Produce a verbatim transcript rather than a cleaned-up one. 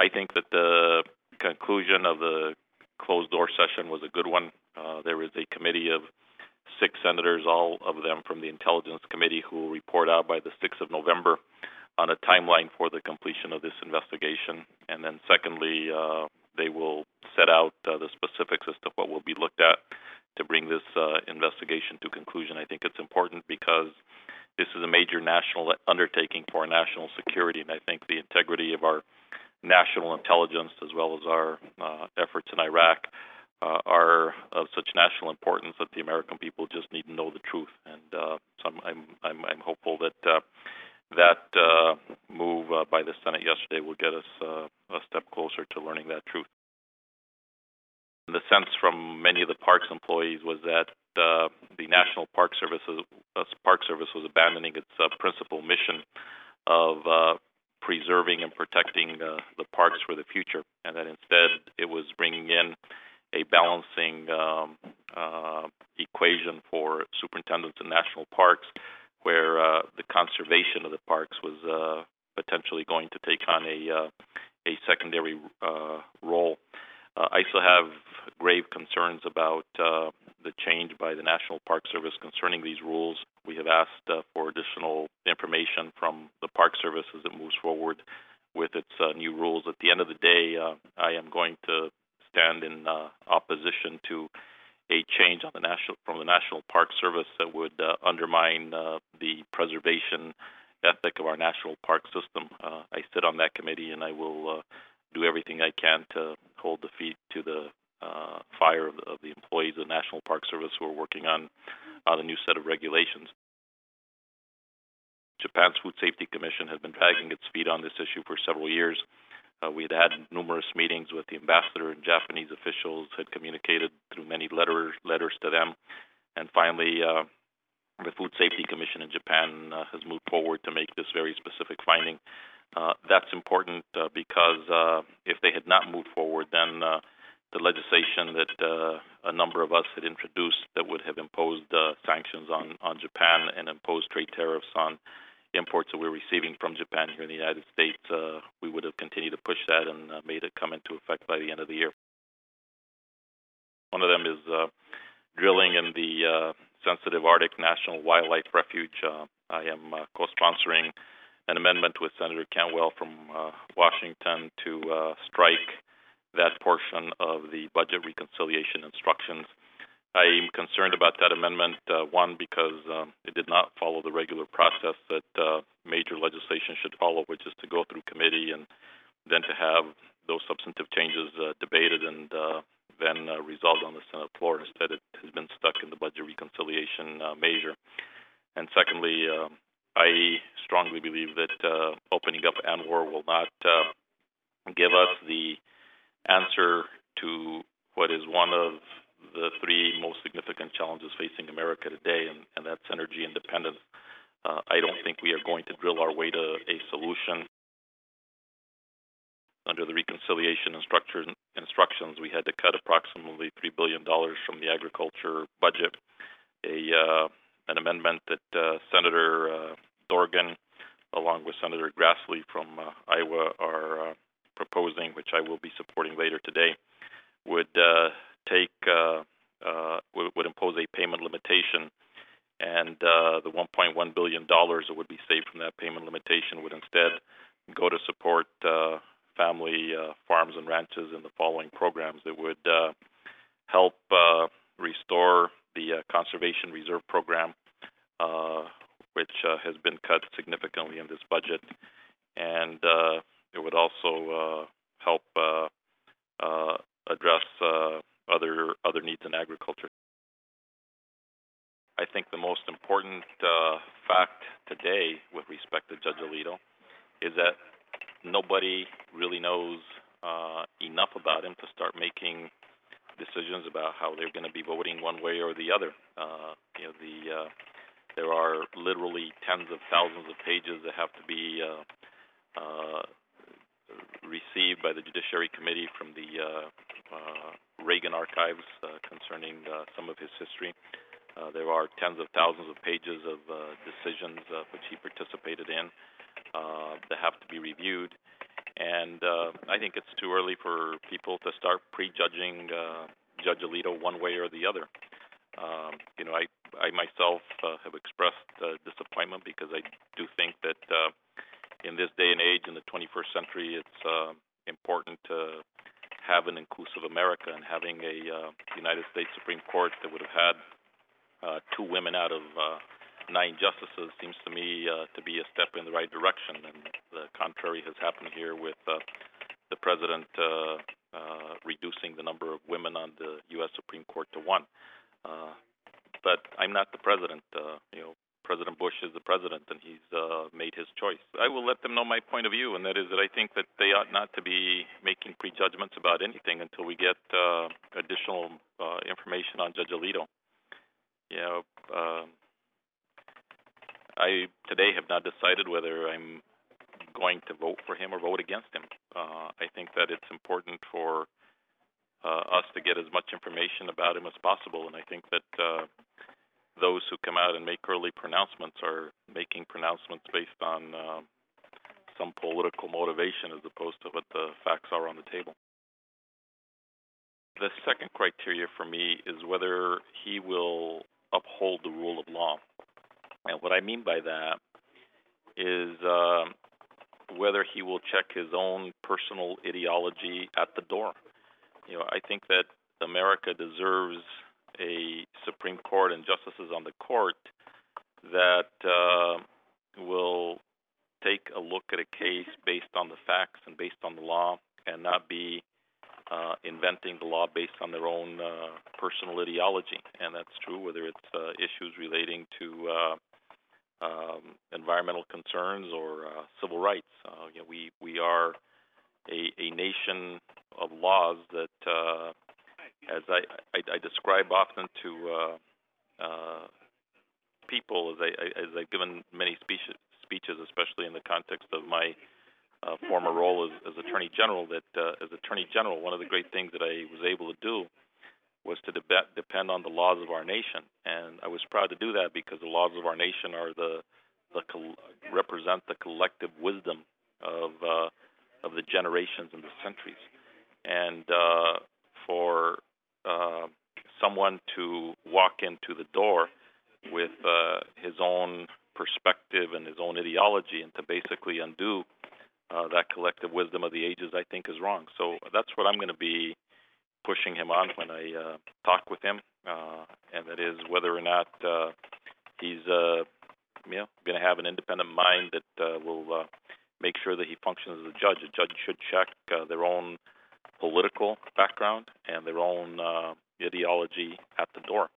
I think that the conclusion of the closed-door session was a good one. Uh, there is a committee of six senators, all of them from the Intelligence Committee, who will report out by the sixth of November on a timeline for the completion of this investigation. And then secondly, uh, they will set out uh, the specifics as to what will be looked at to bring this uh, investigation to conclusion. I think it's important because this is a major national undertaking for our national security, and I think the integrity of our national intelligence as well as our uh, efforts in Iraq uh, are of such national importance that the American people just need to know the truth. And uh, so I'm, I'm, I'm, I'm hopeful that uh, that uh, move uh, by the Senate yesterday will get us uh, a step closer to learning that truth. The sense from many of the parks employees was that uh, the National Park Service, uh, Park Service was abandoning its uh, principal mission of uh, preserving and protecting uh, the parks for the future, and that instead it was bringing in a balancing um, uh, equation for superintendents in national parks, where uh, the conservation of the parks was uh, potentially going to take on a uh, a secondary uh, role. Uh, I still have grave concerns about uh, the change by the National Park Service concerning these rules. We have asked uh, for additional information from the Park Service as it moves forward with its uh, new rules. At the end of the day, uh, I am going to stand in uh, opposition to a change on the national from the National Park Service that would uh, undermine uh, the preservation ethic of our national park system. Uh, I sit on that committee, and I will uh, do everything I can to hold the feet to the uh, fire of the, of the employees of the National Park Service who are working on, on a new set of regulations. Japan's Food Safety Commission has been dragging its feet on this issue for several years. Uh, we had had numerous meetings with the ambassador, and Japanese officials had communicated through many letters letters to them. And finally, uh, the Food Safety Commission in Japan uh, has moved forward to make this very specific finding. Uh, that's important uh, because uh, if they had not moved forward, then uh, the legislation that uh, a number of us had introduced that would have imposed uh, sanctions on, on Japan and imposed trade tariffs on imports that we're receiving from Japan here in the United States, uh, we would have continued to push that and uh, made it come into effect by the end of the year. One of them is uh, drilling in the uh, sensitive Arctic National Wildlife Refuge. Uh, I am uh, co-sponsoring an amendment with Senator Cantwell from uh, Washington to uh, strike that portion of the budget reconciliation instructions. I'm concerned about that amendment, uh, one, because um, it did not follow the regular process that uh, major legislation should follow, which is to go through committee and then to have those substantive changes uh, debated and uh, then uh, resolved on the Senate floor. Instead, it has been stuck in the budget reconciliation uh, measure. And secondly, uh, I strongly believe that uh, opening up ANWR will not uh, give us the answer to what is one of the three most significant challenges facing America today, and, and that's energy independence. Uh, I don't think we are going to drill our way to a solution. Under the reconciliation instructions, we had to cut approximately three billion dollars from the agriculture budget. A uh, an amendment that uh, Senator uh, Dorgan, along with Senator Grassley from uh, Iowa, are uh, proposing, which I will be supporting later today, would uh, take uh, uh, would, would impose a payment limitation, and uh, the one point one billion dollars that would be saved from that payment limitation would instead go to support uh, family uh, farms and ranches in the following programs. It would uh, help uh, restore the uh, Conservation Reserve Program, uh, which uh, has been cut significantly in this budget, and uh, it would also uh, help uh, uh, address uh, other other needs in agriculture. I think the most important uh, fact today with respect to Judge Alito is that nobody really knows uh, enough about him to start making decisions about how they're going to be voting one way or the other. Uh, you know, the uh, there are literally tens of thousands of pages that have to be uh, uh, received by the Judiciary Committee from the uh, uh, Reagan archives uh, concerning uh, some of his history. Uh, there are tens of thousands of pages of uh, decisions uh, which he participated in uh, that have to be reviewed. And uh, I think it's too early for people to start prejudging uh, Judge Alito one way or the other. Um, you know, I, I myself uh, have expressed uh, disappointment because I do think that uh, in this day and age, in the twenty-first century, it's uh, important to have an inclusive America, and having a uh, United States Supreme Court that would have had uh, two women out of uh, nine justices seems to me uh, to be a step in the right direction. And the contrary has happened here with uh, the president uh, uh, reducing the number of women on the U S Supreme Court to one. Uh, but I'm not the president. Uh, you know, President Bush is the president, and he's uh, made his choice. I will let them know my point of view, and that is that I think that they ought not to be making prejudgments about anything until we get uh, additional uh, information on Judge Alito. You know, uh, I today have not decided whether I'm going to vote for him or vote against him. Uh, I think that it's important for uh, us to get as much information about him as possible, and I think that uh, those who come out and make early pronouncements are making pronouncements based on uh, some political motivation as opposed to what the facts are on the table. The second criteria for me is whether he will uphold the rule of law. And what I mean by that is uh, whether he will check his own personal ideology at the door. You know, I think that America deserves a Supreme Court and justices on the court that uh, will take a look at a case based on the facts and based on the law, and not be uh, inventing the law based on their own uh, personal ideology. And that's true whether it's uh, issues relating to uh, um, environmental concerns or uh, civil rights. Uh, you know, we we are a, a nation of laws that, uh, as I, I, I describe often to uh, uh, people, as, I, as I've given many speeches, speeches, especially in the context of my uh, former role as, as Attorney General, that uh, as Attorney General, one of the great things that I was able to do was to deb- depend on the laws of our nation. And I was proud to do that because the laws of our nation are the, the col- represent the collective wisdom of uh, of the generations and the centuries. And uh, for uh, someone to walk into the door with uh, his own perspective and his own ideology and to basically undo uh, that collective wisdom of the ages, I think is wrong. So that's what I'm going to be pushing him on when I uh, talk with him, uh, and that is whether or not uh, he's uh, you know, going to have an independent mind that uh, will uh, make sure that he functions as a judge. A judge should check uh, their own political background and their own uh, ideology at the door.